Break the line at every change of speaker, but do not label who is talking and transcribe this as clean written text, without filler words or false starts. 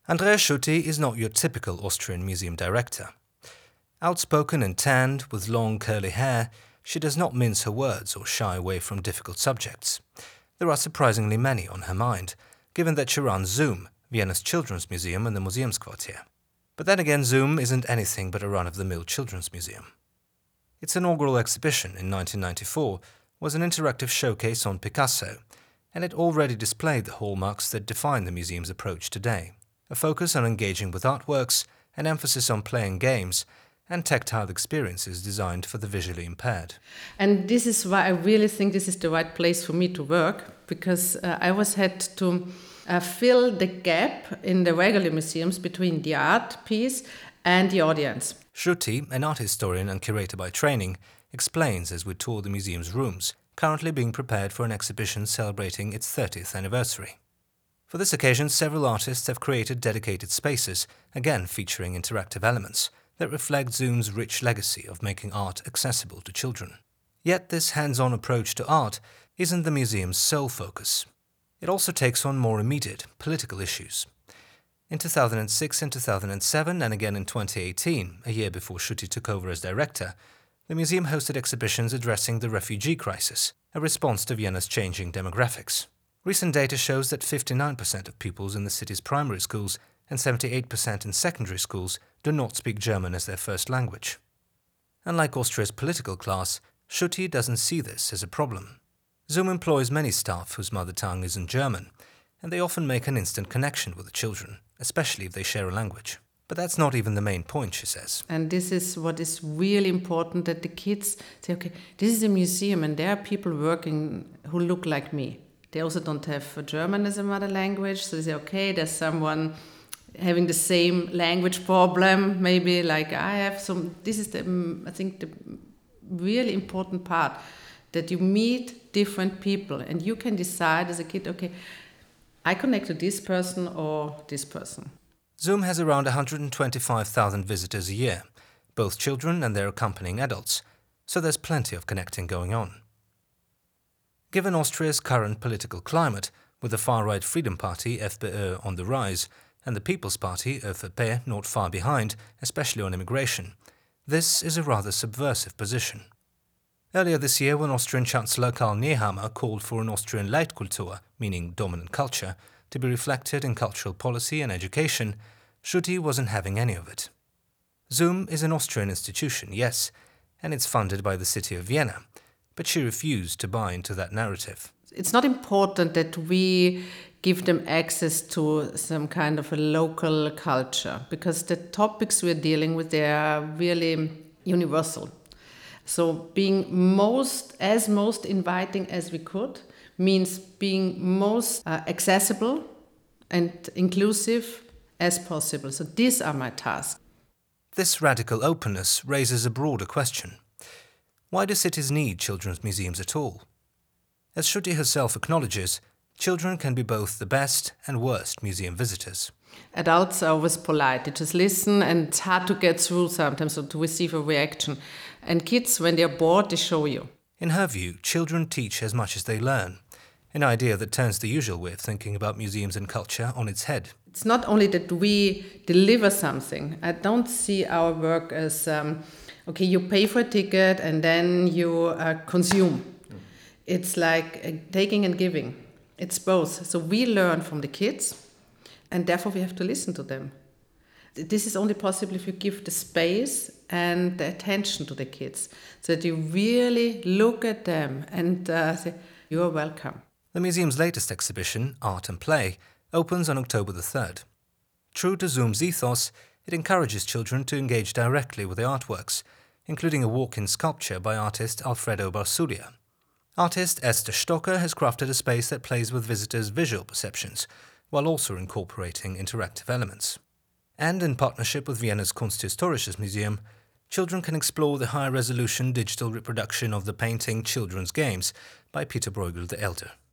Andrea Schutti is not your typical Austrian museum director. Outspoken and tanned, with long curly hair, she does not mince her words or shy away from difficult subjects. There are surprisingly many on her mind, given that she runs Zoom, Vienna's children's museum in the Museumsquartier. But then again, Zoom isn't anything but a run-of-the-mill children's museum. Its inaugural exhibition in 1994 was an interactive showcase on Picasso, and it already displayed the hallmarks that define the museum's approach today: a focus on engaging with artworks, an emphasis on playing games, and tactile experiences designed for the visually impaired.
And this is why I really think this is the right place for me to work, because I had to fill the gap in the regular museums between the art piece and the audience.
Schutti, an art historian and curator by training, explains as we tour the museum's rooms, currently being prepared for an exhibition celebrating its 30th anniversary. For this occasion, several artists have created dedicated spaces, again featuring interactive elements, that reflect Zoom's rich legacy of making art accessible to children. Yet this hands-on approach to art isn't the museum's sole focus. It also takes on more immediate, political issues. In 2006 and 2007, and again in 2018, a year before Schutti took over as director, the museum hosted exhibitions addressing the refugee crisis, a response to Vienna's changing demographics. Recent data shows that 59% of pupils in the city's primary schools and 78% in secondary schools do not speak German as their first language. Unlike Austria's political class, Schutti doesn't see this as a problem. Zoom employs many staff whose mother tongue isn't German, and they often make an instant connection with the children, especially if they share a language. But that's not even the main point, she says.
And this is what is really important, that the kids say, okay, this is a museum and there are people working who look like me. They also don't have German as a mother language, so they say, okay, there's someone having the same language problem, maybe like I have. So this is, I think, the really important part, that you meet different people and you can decide as a kid, okay, I connect to this person or this person.
Zoom has around 125,000 visitors a year, both children and their accompanying adults, so there's plenty of connecting going on. Given Austria's current political climate, with the far-right Freedom Party, FPÖ, on the rise, and the People's Party, ÖVP, not far behind, especially on immigration, this is a rather subversive position. Earlier this year, when Austrian Chancellor Karl Nehammer called for an Austrian Leitkultur, meaning dominant culture, to be reflected in cultural policy and education, Schutti wasn't having any of it. Zoom is an Austrian institution, yes, and it's funded by the city of Vienna, but she refused to buy into that narrative.
It's not important that we give them access to some kind of a local culture, because the topics we're dealing with, they are really universal. So being most inviting as we could means being most accessible and inclusive as possible. So these are my tasks.
This radical openness raises a broader question. Why do cities need children's museums at all? As Schutti herself acknowledges, children can be both the best and worst museum visitors.
Adults are always polite. They just listen, and it's hard to get through sometimes or to receive a reaction. And kids, when they're bored, they show you.
In her view, children teach as much as they learn, an idea that turns the usual way of thinking about museums and culture on its head.
It's not only that we deliver something. I don't see our work as, okay, you pay for a ticket and then you consume. It's like taking and giving. It's both. So we learn from the kids, and therefore we have to listen to them. This is only possible if you give the space and the attention to the kids, so that you really look at them and say, you're welcome.
The museum's latest exhibition, Art and Play, opens on October the 3rd. True to Zoom's ethos, it encourages children to engage directly with the artworks, including a walk-in sculpture by artist Alfredo Barsulia. Artist Esther Stocker has crafted a space that plays with visitors' visual perceptions, while also incorporating interactive elements. And in partnership with Vienna's Kunsthistorisches Museum, children can explore the high-resolution digital reproduction of the painting Children's Games by Peter Bruegel the Elder.